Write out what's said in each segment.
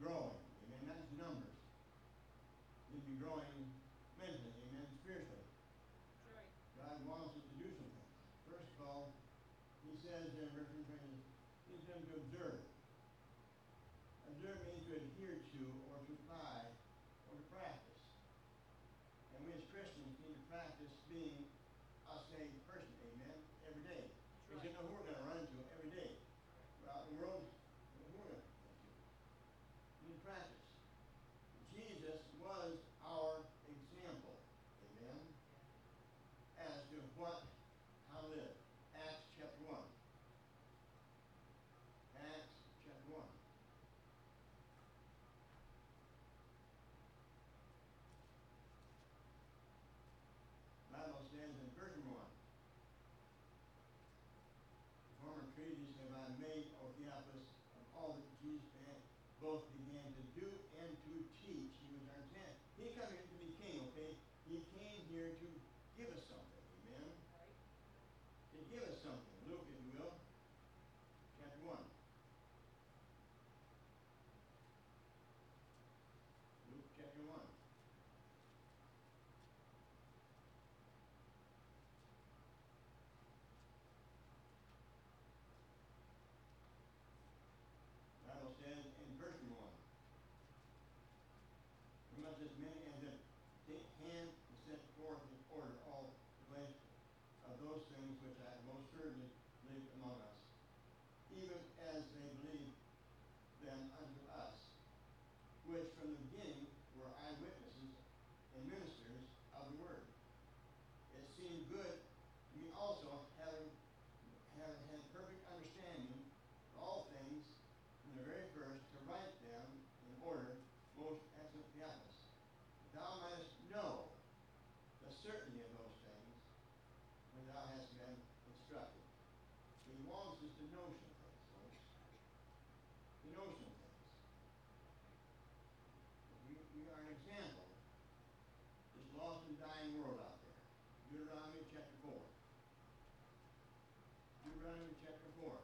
growing. Amen. Not just numbers. We need to be growing mentally. Amen. Spiritually. That's right. God wants us to do something. First of all, he says in verse 20, he's them to observe. Observe means to adhere to or to apply or to practice. And we as Christians need to practice being a saved person, amen, every day. Because you know who we're going to run into every day. We're out in the world, who we're going to run into. We need to practice. Jesus was our example, amen, as to how to live. Acts chapter 1. Acts chapter 1. The Bible says in verse 1, the former treatise have I made, O Theophilus, of all that Jesus both began to do and to teach. He was our example. He didn't come here to be king, okay? He came here to give us something, amen? To give us something. Luke, if you will, chapter 1. Luke chapter 1. The Bible says in verse 1, we must as many as that take hand to set forth in order all the ways of those things which I most certainly believe among us, even as they believe them unto us, which from the beginning were eyewitnesses and ministers of the word. It seemed good to me also, having had perfect understanding of all things from the very first, to write them in order, most excellent Theophilus, that thou mightest know the certainty of those things when thou hast been instructed. He wants us to know some things, folks. To know some things. We are an example. This lost and dying world out there. Deuteronomy chapter 4. Deuteronomy chapter 4.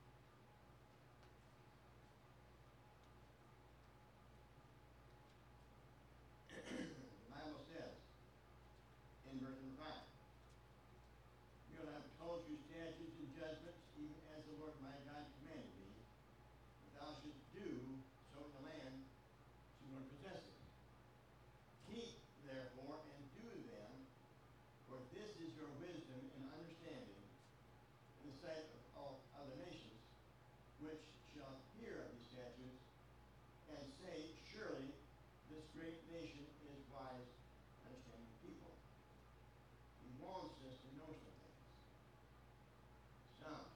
The Bible says in verse 5, "You'll have told you statutes and judgments, even as the Lord my God commanded thee, that thou shouldst do so in the land that you want to possess it. Keep, therefore, and do them, for this is your wisdom and understanding in the sight of all other nations, which shall hear of these statutes, and say, surely this great nation is wise, understanding people." He wants us to know some things. Psalms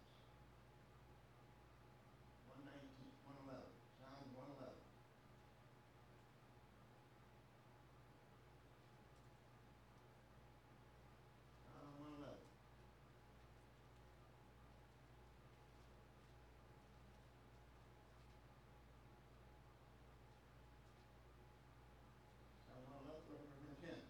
119, 111. Psalms 111. Psalm 111. Psalm 111, verse 10.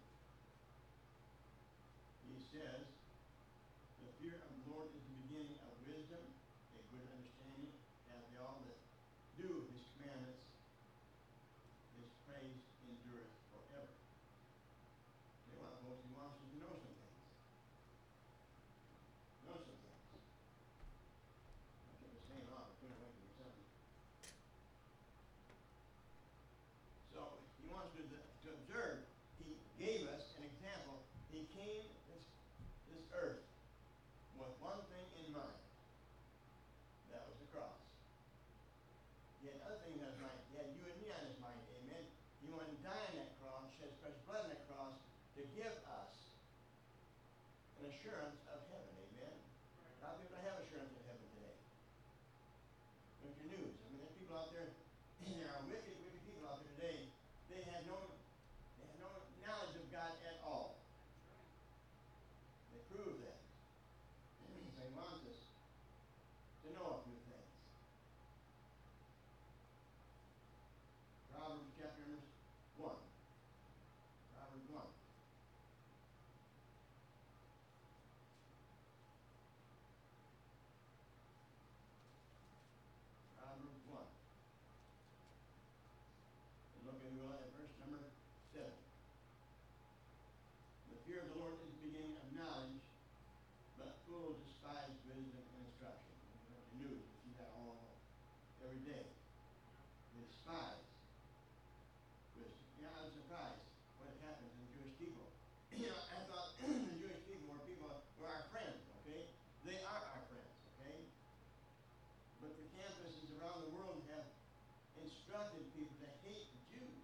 He says, "The fear of the Lord is the beginning of wisdom, a good understanding, as they all that do his commandments, his praise endureth forever." They want, folks, he wants us to know some things. Know some things. I keep saying off, I couldn't wait for something. So he wants to observe. He gave us an example. He came this earth with one thing in mind. That was the cross. He had other things on his mind. He had you and me on his mind. Amen. He wanted to die on that cross, shed his precious blood on that cross, to give us an assurance of heaven. Amen. A lot of people don't have assurance of heaven today. Look at your news. I mean, there's people out there, there are wicked, wicked people out there today. They have no knowledge of God at all. They prove that. So he wants us to know a few things. Proverbs chapter 1. Proverbs 1. Proverbs 1. instructed people to hate the Jews.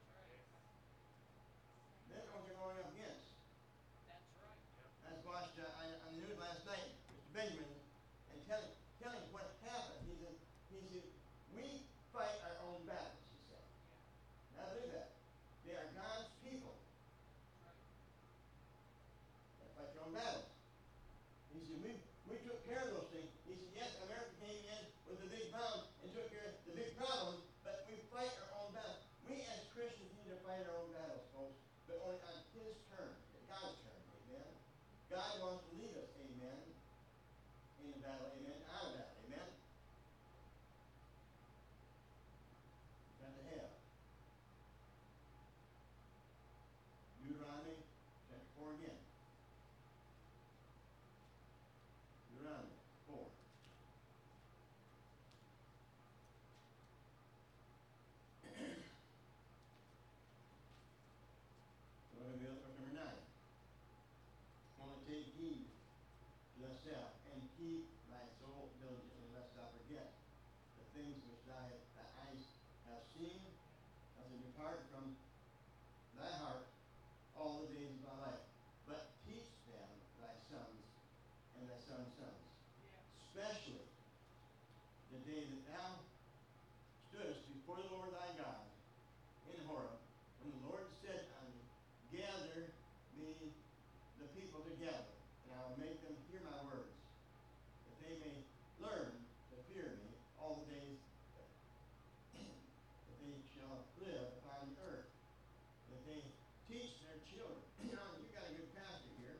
They don't know what they're going up against. That's right. I just watched on the news last night, Mr. Benjamin, and telling what happened. He said, we fight our own battles, he said. And I believe that. They are God's people. They fight their own battles. He said, we took care of those things. He said, yes, America came in with the big bomb and took care of the big problems, but we fight our own battles. We as Christians need to fight our own battles, folks, but only on His terms, God's terms, amen. God wants to lead us, amen, in the battle, amen, out of battle, amen. Got to have. Deuteronomy chapter 4 again. Deuteronomy 4. So we're going to be up at number 9. Only take heed to thyself, and keep thy soul diligently, lest thou forget the things which thy eyes have seen, as they depart from thy heart all the days of thy life. But teach them thy sons and thy sons' sons, especially the day that thou stoodest before the Lord thy God in Horeb, when the Lord said unto thee, gather me the people together, and I will make them hear my words, that they may learn to fear me all the days that they shall live upon the earth, that they teach their children. You know, you got a good pastor here.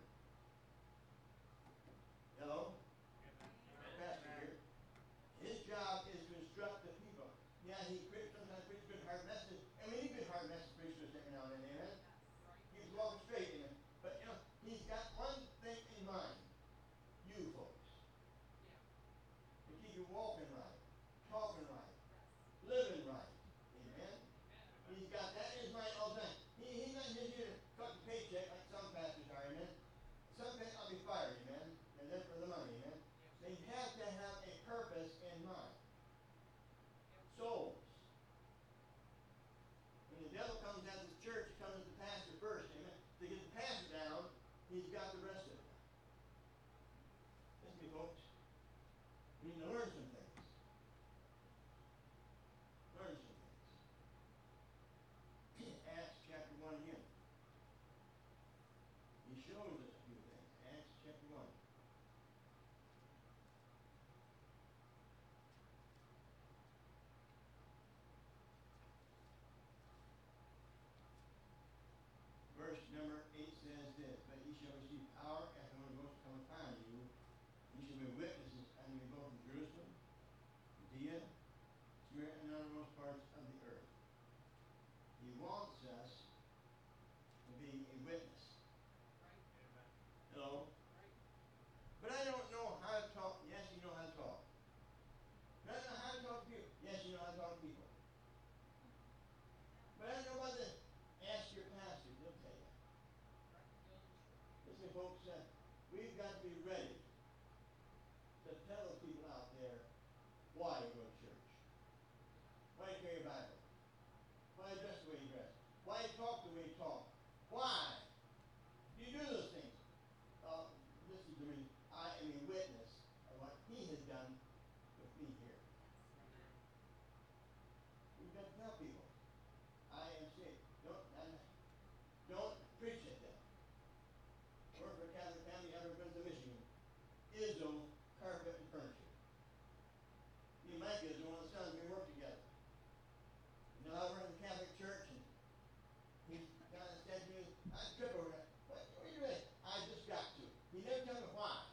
Hello? Pastor here. His job is to instruct the people. Yeah, he sometimes preaches good hard messages, and we need good hard messages preached to us every now and then, amen? He's walking straight in it. But you know, he's got one thing in mind. You folks. To keep you walking right, talking right, living right. Amen? He's got that in his mind all the time. He's not just here to cut the paycheck like some pastors are, amen? Some pastors will be fired, amen? They're there for the money, amen? They have to have a purpose in mind. Souls. When the devil comes out of this church, he comes to the pastor first, amen? To get the pastor down, he's got the rest of it. Listen to me, folks. We need to learn some things. Learn some things. Acts chapter 1 again. He shows us a few things. Acts chapter 1. Verse number 8 says this, but ye shall receive power after the Holy Ghost come upon you. Ye shall be witnesses unto me both in Jerusalem, Judea, Samaria, and the uttermost parts of the earth. He wants us to be a witness. Hello? But I don't know how to talk. Yes, you know how to talk. But I don't know how to talk to people. Yes, you know how to talk to people. But I don't know about this. Ask your pastor. He'll tell you. Listen, folks, we've got to be ready to tell the people out there why you go to church. Why you carry a Bible. Why you dress the way you dress. Why you talk the way you talk. Why do you do those things? Listen to me. I am a witness of what he has done with me here. We've got to tell people. I am saved. Don't preach at them. Work for a Catholic family out of Princeton, Michigan. Izzo Carpet and Furniture. Me and Mike Izzo, one of the sons, we work together. You know, I work in the Catholic Church, and he kind of said to me, I trip over that. What are you doing? I just got to. He never told me why.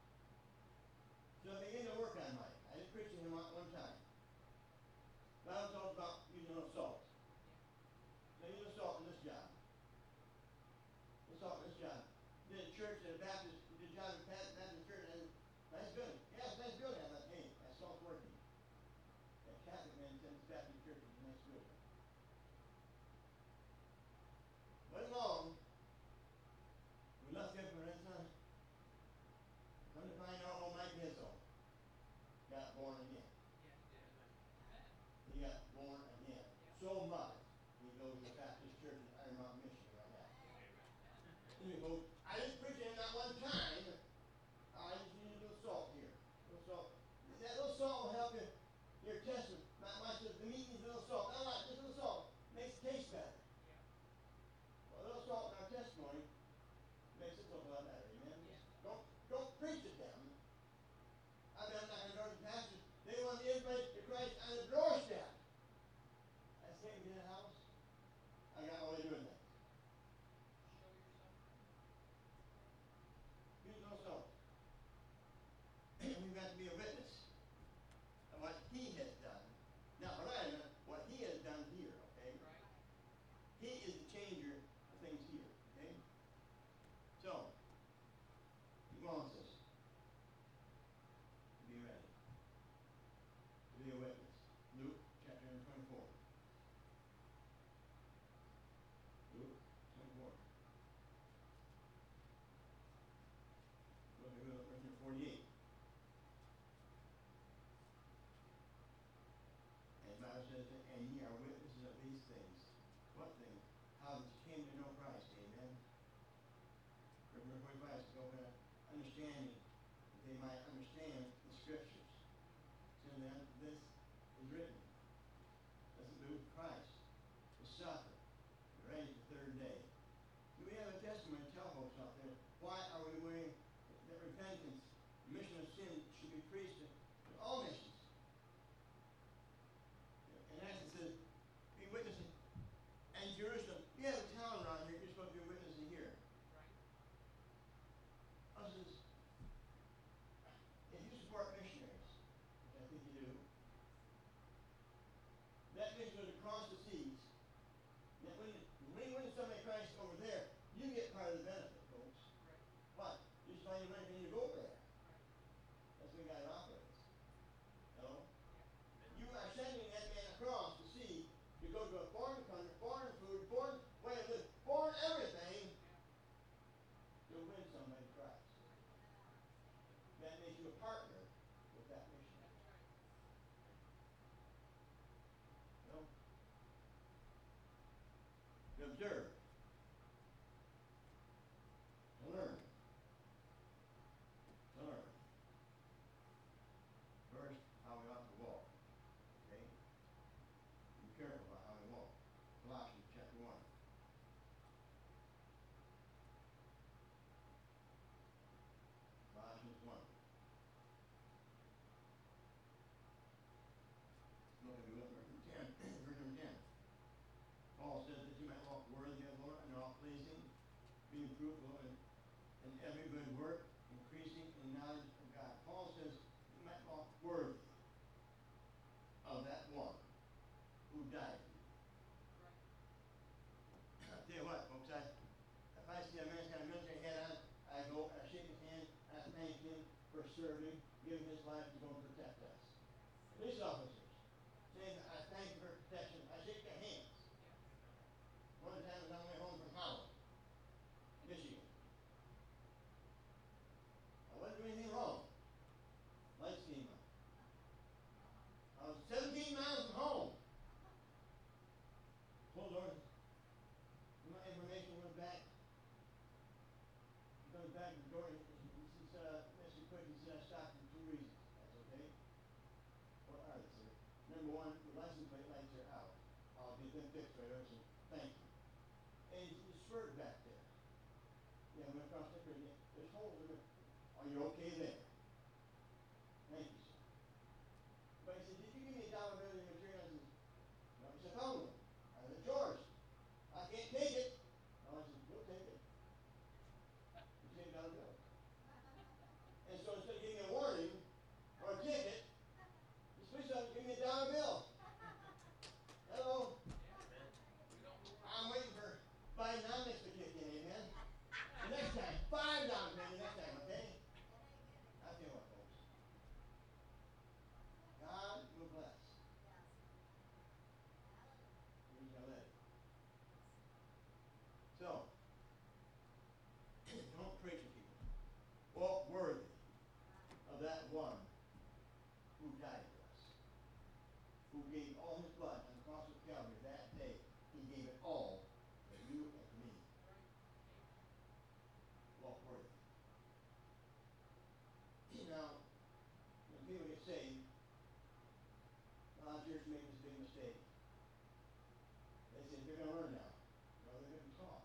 So I began to work on Mike. I didn't preach to him one time. Bible talks about using a little salt. Now use salt in this job. Salt in this job. Did a church at a Baptist, did a job at a Baptist church, and nice building. Yeah, it's a nice building. I thought, hey, that salt's working. That Catholic man said this Baptist church is a nice building. Wasn't long to me, folks. I didn't preach it not one time. I just need a little salt here. A little salt. That little salt will help you, your testament. My wife says the meat needs a little salt. No, just a little salt. Makes it taste better. Well, a little salt in our testimony makes it look a lot better. Amen? Don't preach it them. I've been knocking doors to pastors. They want everybody to Christ on the doorstep. I can't get in the house. I got no way of doing that. Here's no salt. We've got to be a witness of what he has done. Now, what he has done here, okay? Right. He is the changer of things here, okay? So, he wants us to be ready, to be a witness. Luke chapter 24. Luke 24. Look at verse 48. And the Bible says, and ye are witnesses of these things. What things? How that you came to know Christ. Amen. Verse 45 says, go for understanding, that they might understand the scriptures. So then this is written. Let's do with Christ. To suffer. Raised the third day. Do we have a testimony to tell folks out there? Why are we wearing that repentance, the mission of sin should be preached to all nations? And as it says, be witnessing. And Jerusalem, you have a town around here, you're supposed to be witnessing here. Right. Us is, if you support missionaries, which I think you do, that mission goes across the seas. That when you win somebody Christ over there, you get part of the benefit, folks. Right. What? You just find your money when you go over there. Right. That's the way God operates. No? You are sending that man across the sea to go to a foreign country, foreign food, foreign way of living, foreign everything to win somebody Christ. That makes you a partner with that mission. No? To observe. To learn. To learn. First, how we ought to walk. Okay? Be careful about how we walk. Colossians chapter 1. Colossians 1. Look at verse 10. Verse number 10. Paul says that you might walk worthy of the Lord and all pleasing, being fruitful in every good work, increasing in knowledge of God. Paul says you might walk worthy of that one who died for you. Right. I'll tell you what, folks, if I see a man's got a military hat on, I go and I shake his hand, I thank him for serving, giving his life to go and protect us. Police officers, saying I thank you for protection, I shake their hands. One time I was on my way home from Holland, Michigan. I wasn't doing anything wrong. Lights came on. I was 17 miles from home. Pulled over. My information went back. He comes back to the door. He says, Mr. Quick, he said, I stopped for 2 reasons. That's okay? What are they, sir? Number one, the license plate lights are out. I'll get them fixed right over. So thank you. And he swerved back there. Yeah, went across the creek. There's holes in it. Are you okay there? Thank you, sir. But he said, did you give me a dollar bill in material? I said, no. He said, found one. I said, George, I can't take it. No, I said, you'll take it. You take a dollar bill. And so instead of giving me a warning or a ticket, this police officer gave me a dollar bill. Hello. I'm waiting for Bidenomics to kick in, amen? The next time, $5 maybe next time, okay? make this big mistake. They said, they're going to learn now. No, they're going to be taught.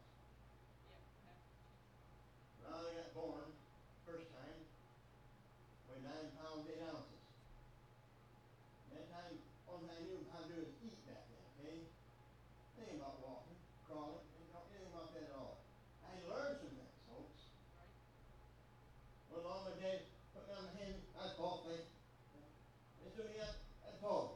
When I got born, first time, weighed 9 pounds, 8 ounces. That time, all I knew how to do is eat back then, okay? Nothing about walking, crawling, anything about that at all. I learned some things, folks. One along my dad put me on my hand, I'd fall, like, they threw me up, I'd fall.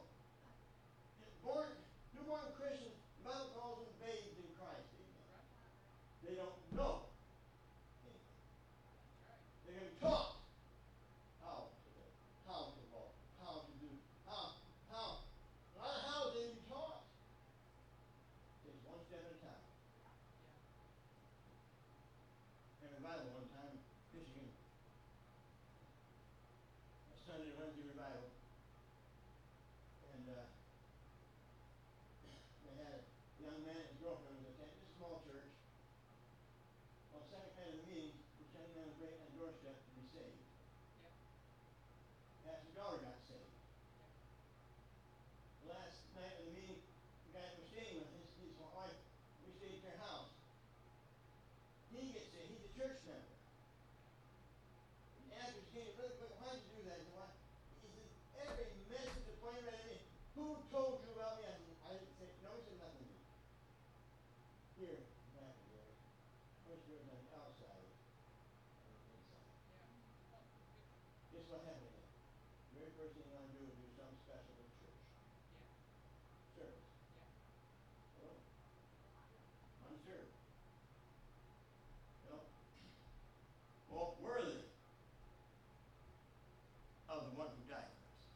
Newborn Christians, the Bible calls them babes in Christ, amen. They don't know anything. They're going to be taught how to live, how to walk, how to do, how. A lot of how they be taught. It takes one step at a time. In revival one time, Michigan, a Sunday Wednesday revival, and they had a young man and his girlfriend was attending a small church. On the second night of the meeting, this young man was waiting on the doorstep to be saved. Pastor's daughter got saved. The last night of the meeting, the guy that was staying with his wife, we stayed at their house. He gets saved. He's a church member. And after he came, really quick, why did you do that? He said, every message the plane read at me, who told you about me? I didn't say, no, he said nothing to me. Here, back there, first word on the outside, and the inside. Guess what happened again? The very first thing you want to do is do something special in church. Service. Hello? Unserved. No. Walk worthy of the one who died for us.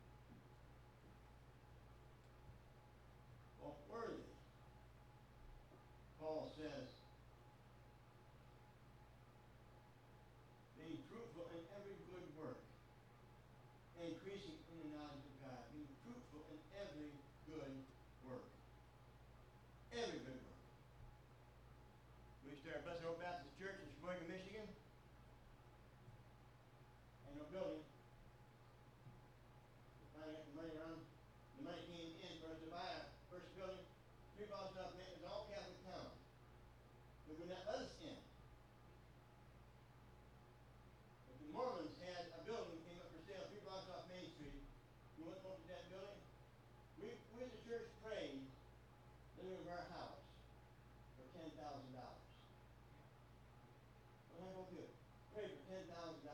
Walk worthy. Paul says, being fruitful in every good work, increasing in the knowledge of God, being fruitful in every good work. Every good work. We started Blessed Hope Baptist Church in Sheboygan, Michigan. And no building. We finally got the money around. The money came in for us to buy our first building. 3 blocks off Main. It was all Catholic town. They would not let us in. But the Mormons had a building came up for sale 3 blocks off Main Street. We went and looked at that building. We as a church prayed living in our house for $10,000. What am I going to do? Pray for $10,000.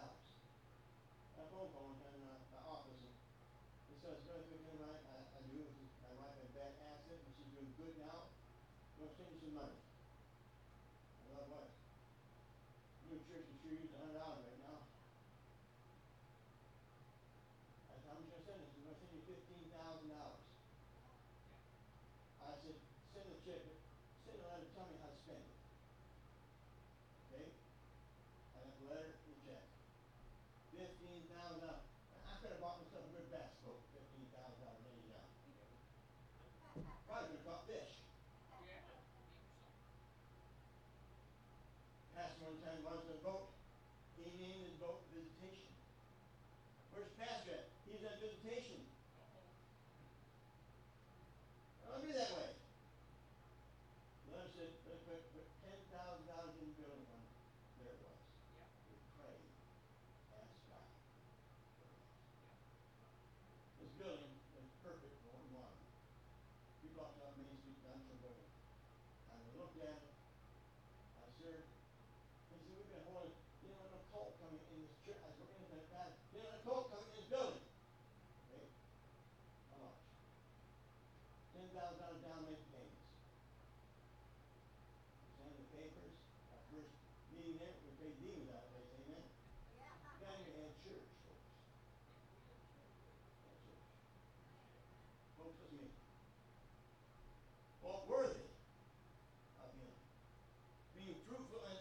I phone call one time in my office, and he says, "Brother, good thing I do. My wife had a bad accident, and she's doing good now. I'm going to send you some money." I love what? New church can sure use $100 right now. I said, "How much are you going to send us?" "We're going to send you $15,000. I said, "Send the check, but send a letter, tell me how to spend it." Okay? I got the letter and the check. $15,000. I could have bought myself a good bass boat for $15,000 any now. Probably could have caught fish. Pastor one time wants a boat. He named his boat Visitation. Where's Pastor at? He's on visitation. Don't be that way. The letter said, put $10,000 in the building fund. There it was. We prayed, asked God. This building was perfect for what we wanted. 3 blocks off Main Street, down Sheboygan. I looked at it. I served. He said, "We've been holding, an occult coming in this church." I was looking at that, an occult coming in this building. Okay? How much? $10,000 down late payments. We sent the papers. Our first meeting there, we paid demons out of place, amen? Then we had church, folks. Had church. Folks, listen to me. Walk worthy of Him. Being fruitful in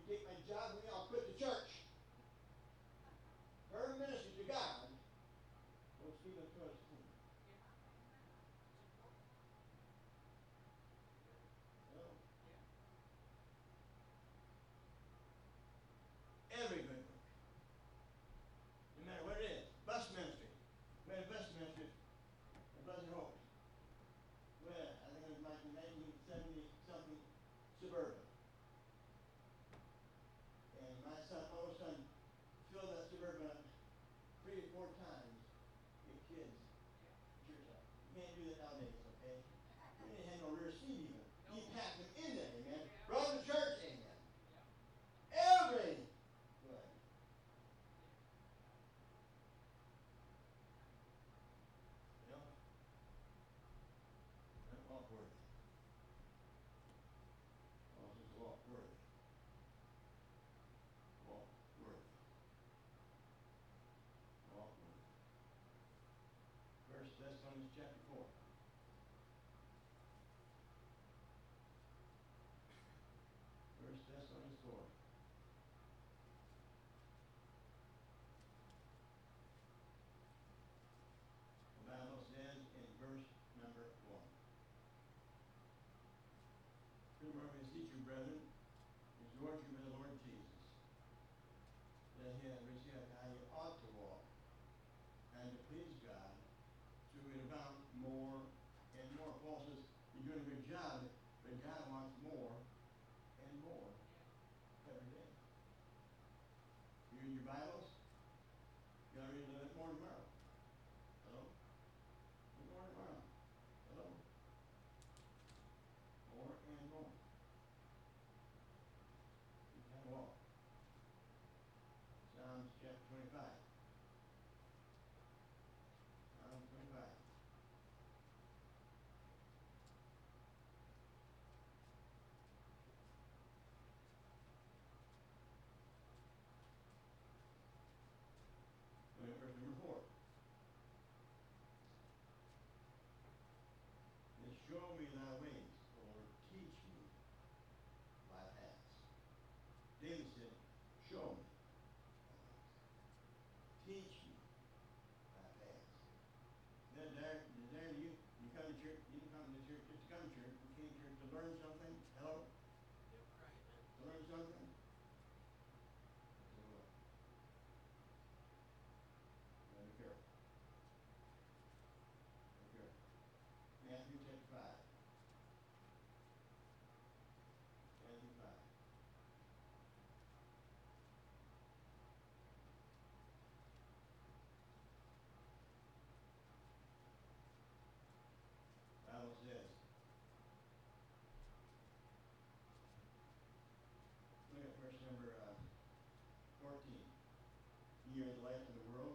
you take my job from me, I'll quit the church. Her ministry to God was Stephen Todd's team. You know? Every good work. No matter what it is. Bus ministry. We had a bus ministry at Pleasant Hope. We had, I think it was like 1970 something Suburban. And my son, my oldest son, filled that Suburban up 3 or 4 times. Get kids. Church up. You can't do that nowadays, okay? We didn't have no rear seat even. He packed them in there, amen. Brought them to church, amen. Every good. You know? And walk worthy. Oh, just walk worthy. Walk worthy. Walk worthy. 1 Thessalonians chapter 4. 1 Thessalonians 4. The Bible says in verse number 1. Furthermore, we beseech you, brethren, exhort you by the Lord Jesus, that ye have received how you ought to walk, and to please God, so we abound more and more. Paul says, you're doing a good job, but God wants more and more every day. You read your Bibles? You gotta read a little bit more tomorrow. Hello? More tomorrow. Hello? More and more. You can walk. Psalms chapter 25. Psalms 25. Look at verse number 4. And show me thy ways, or teach me thy paths. David said, show me. Teach me thy paths. There you come to church, you didn't come to church just to come to church. You came to church to learn something. Hello? To learn something? So, be careful. Be careful. Matthew chapter 5. Matthew 5. Bible says, look at verse number 14. Ye are the light of the world.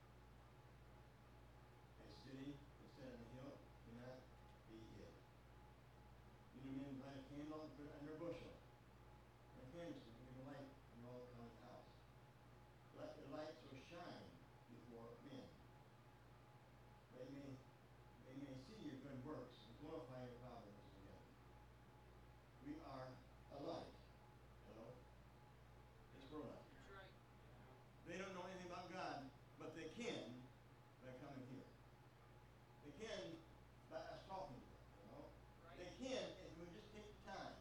A city that's set on a hill cannot be hid. You know, men light a candle and put it under a bushel. And a candlestick, give a light in all common house. Let the light so shine before men, they may see your good works and glorify your Father which is in heaven. We are a light. Hello? It's for light. That's right. They don't know anything about God, but they can by coming here. They can by us talking to them, you know? Right. They can if we just take the time.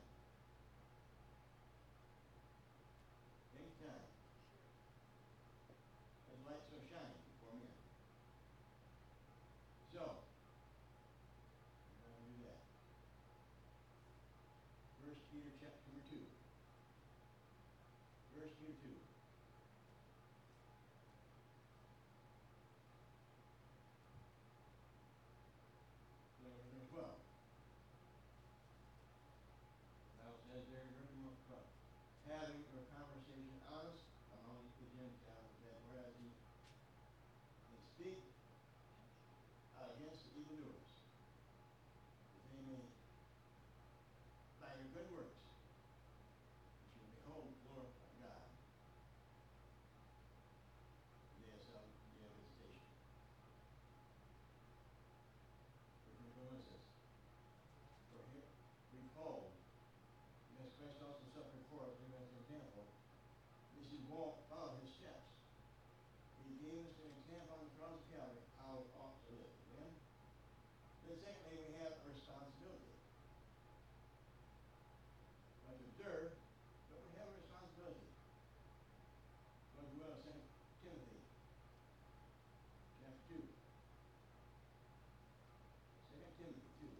Take time. Let the light so shine before men. So, we're going to do that. 1 Peter chapter number 2. 1 Peter 2. Verse number 12. Now it says there in verse number 12. Having a conversation honest among the Gentiles, that whereas he speak against the evildoers, that they may, by your good works, you should behold the glorify God. Day of visitation. What is this? For here we called, because Christ also suffered for us, leaving us an example, And secondly, we have a responsibility. Not to observe, but we have a responsibility. Go as well, 2 Timothy chapter 2. 2 Timothy 2.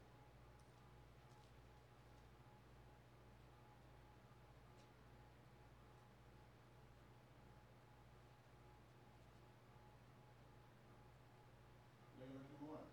Look at verse 1.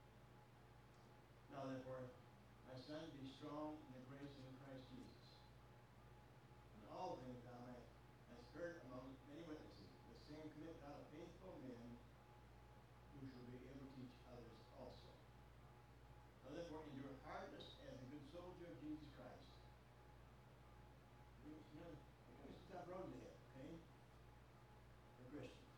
Now therefore, my son, be strong in the grace of Christ Jesus. In all things thou hast heard among many witnesses, the same commit thou to faithful men who shall be able to teach others also. Now therefore endure hardness as a good soldier of Jesus Christ. It's a tough road to hit, okay? For Christians.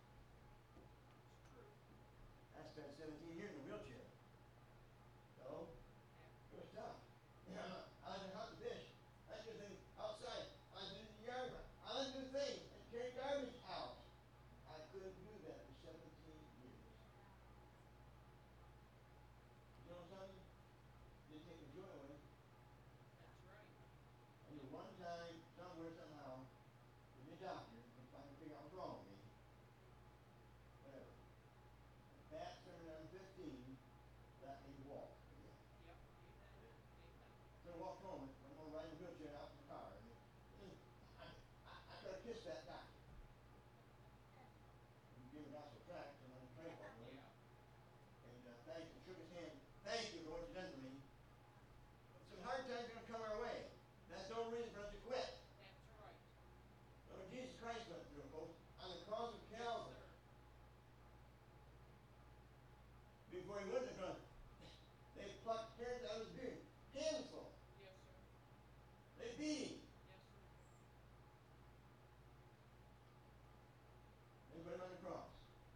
I spent 17 years in a wheelchair. So, it was tough. You know, I was in hunt and fish. I did things outside. I was in the yard. I was doing things and carry garbage out. I couldn't do that for 17 years. You know something? Didn't take the joy away. That's right. I knew one time, somewhere, somehow, with the doctor, was trying to figure out what's wrong with me. Whatever. That sermon on 15 let me walk again. Yep. Amen. Amen. So I walked home, I'm going to ride the wheelchair out to the car. And I could have kissed that doctor. He gave me a gospel tract and I prayed for him. Yeah. And thank you, shook his hand. Thank you for what you've done for me. Some hard times are going to come our way. That's no reason for us to quit. That's right. But what Jesus Christ went through, folks, on the cross of Calvary, Sir. before he wouldn't have done, they plucked hairs out of his beard. Handful. Yes, sir. They beat him. Yes, sir. They put him on the cross.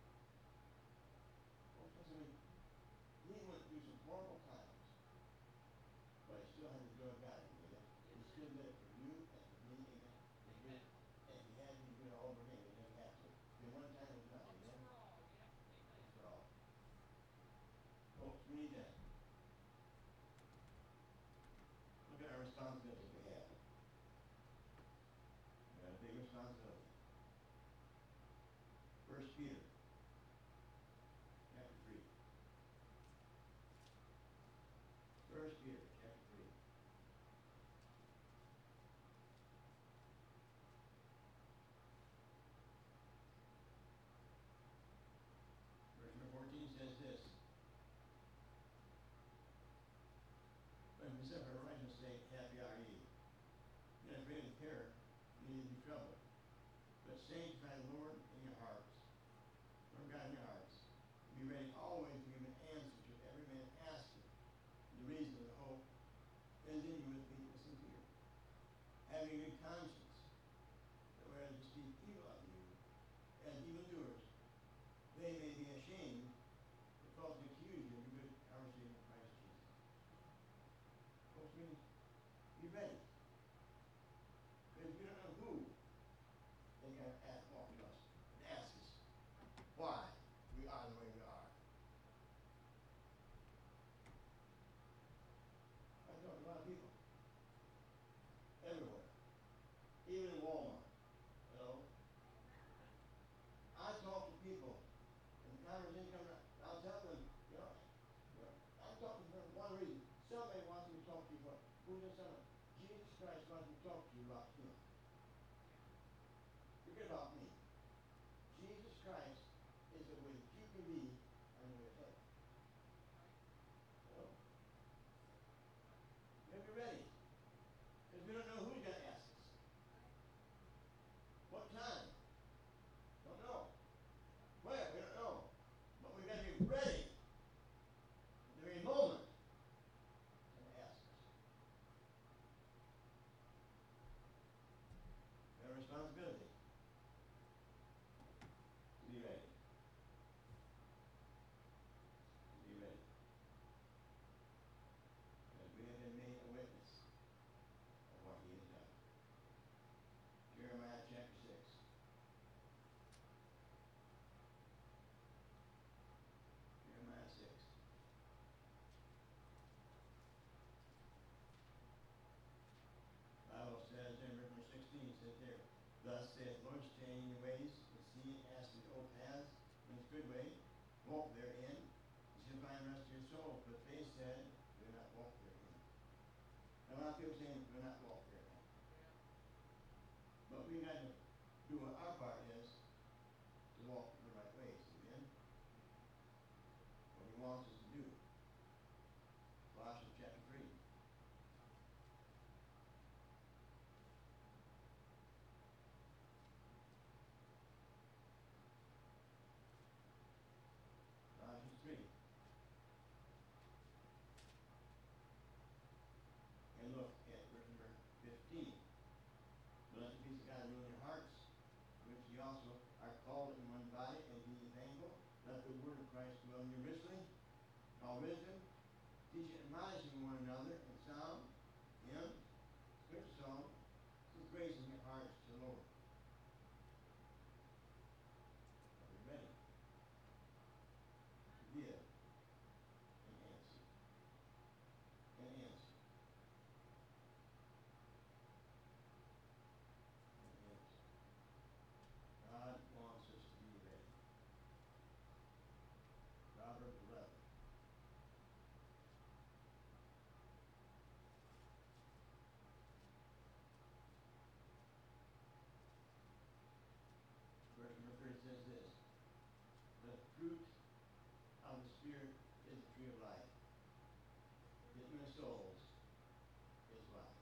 Folks, listen to me. He went through some horrible times, but he still had the joy of God in him. He still did it for you and for me. Amen. Amen. And he had to do it all over again. He didn't have to. And one time was enough. Once Amen. for all. Yep. Amen. Once for all. Folks, we need to look at our responsibilities we have. We got a big responsibility. 1 Peter chapter 3. 1 Peter chapter 3. Verse number 14 says this. When we suffer for righteousness' sake, happy are ye. You're not afraid of terror, neither be troubled. But sanctify the Lord in your hearts. Lord God in your hearts. Be ready always to give an answer to every man asking the reason of the hope is in you with meekness and fear. Having a good conscience, that whereas they speak evil of you as evildoers, they may be ashamed to falsely accuse you of the good conversation of Christ Jesus. Folks, we need to be ready. Because we don't know who they're going to ask, walk to us and ask us why we are the way we are. I talk to a lot of people. Everywhere. Even in Walmart. You know? I talk to people and the conversation comes out. I'll tell them, I'm talking for one reason. Somebody wants me to talk to you for who does something. Jesus Christ wants me to talk to you about him. Forget about me. Jesus Christ is the way that you can be on your way to heaven. You know? You have to be ready. Because we don't know who's going to ask us. What time? Don't know. Where? We don't know. But we've got to be ready at the very moment to ask us. good way, walk therein, you shall find rest to your soul. But they said, do not walk therein. And a lot of people saying, do not walk therein. Yeah. But we got to do what our part is to walk in the right ways. Amen? What he wants us to do. Colossians chapter 3. Colossians 3. And look at verse number 15. Blessed peace of God rule in your hearts, which ye also are called in one body, and be ye thankful. Let the word of Christ dwell in you richly, all wisdom, teaching and admonishing one another in psalm, hymn, spiritual song, with grace in your hearts to the Lord. Are we ready? To give and answer. And answer. And answer. God wants us to be ready. Proverbs 11. Verse number 30 says this. The fruit of the Spirit is the tree of life. Getting the souls is life.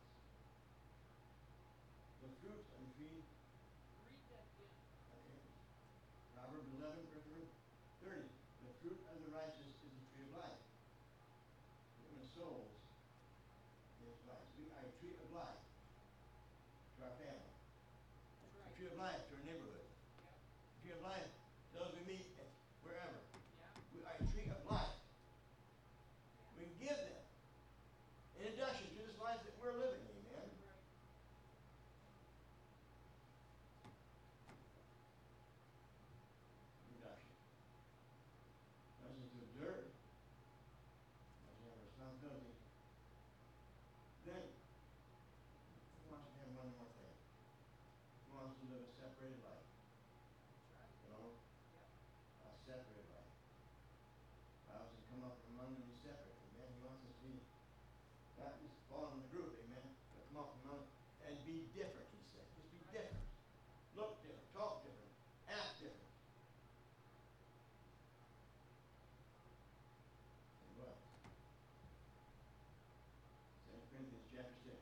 The fruit of the tree, Read that again. okay. Proverbs 11, verse number 30. The fruit of the righteous is the tree of life. Getting the souls is life. We are a tree of life to our family. That's A right. tree of life to our neighborhood. Yep. A tree of life to those we meet wherever. Yeah. We are a tree of life. We can give them introduction to this life that we're living. Amen. That's right. Introduction. Not just to observe, but to have a responsibility. Then, he wants to have one more thing. He wants to live a separated life. That's right. You know, Yep. a separated life. Bible says, come up from among them and be separate. Amen. He wants us to be not just fall in the group, amen, but come up from among and be different, he said. Just be different. Look different, talk different, act different. And what? 2 Corinthians chapter 6.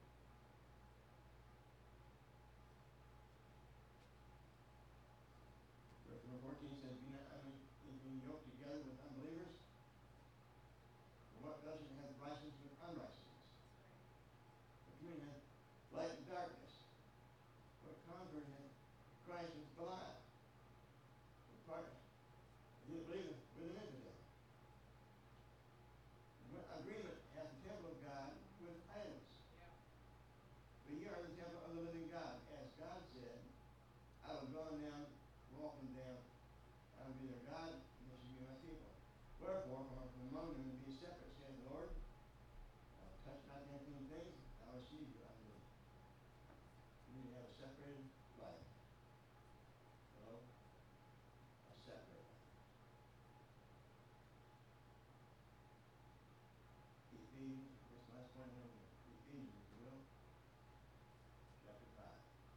Verse number 14 says, be not being yoked together with unbelievers. For what fellowship hath righteousness with unrighteousness? What communion hath light and darkness? What concord hath Christ with Belial? What part he that believeth with an infidel? And what agreement hath the temple of God with idols? Yeah. But ye are the temple of the living God. As God said, I will dwell in them, walk in them, I will be their God, and they shall be my people. Wherefore, come up from among them and be separate, saith the Lord. Touch not the unclean things, I will receive you unto me. We need to have a separated life. Hello? A separate life. Ephesians, this last point over here. Ephesians, if you will. Chapter 5.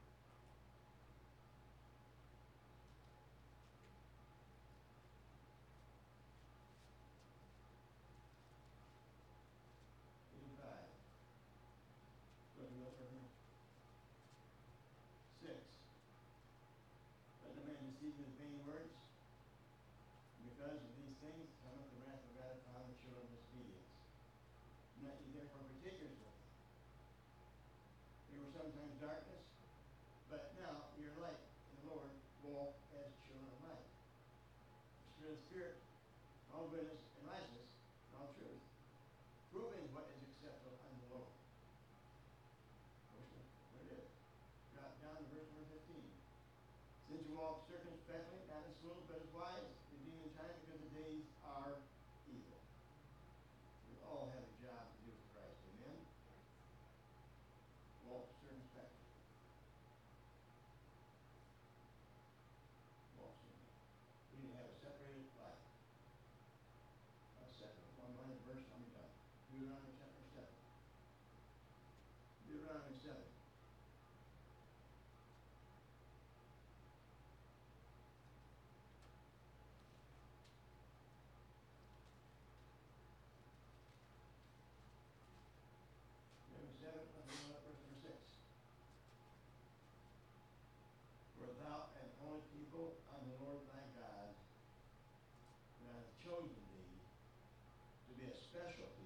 Ephesians 5. Look at this right here. 6. Let no man deceive you with vain words. Because of these things cometh the wrath of God upon the children of disobedience. Do not ye therefore partakers with them. You were sometimes darkness, but now you're light in the Lord. Walk as children of light. Pursue the Spirit, all goodness and righteousness, and all truth. Proving what is acceptable unto the Lord. Where it is. Drop down to verse number 15. Since you walk circumspectly, not as fools, but as wise, redeeming time, because the days are evil. We all have a job to do for Christ. Amen? Walk circumspectly. Walk circumspectly. We need to have a Deuteronomy chapter 7. Deuteronomy 7. Deuteronomy 7, verse number 6. For thou art an holy people unto the Lord thy God, and I have chosen thee to be a special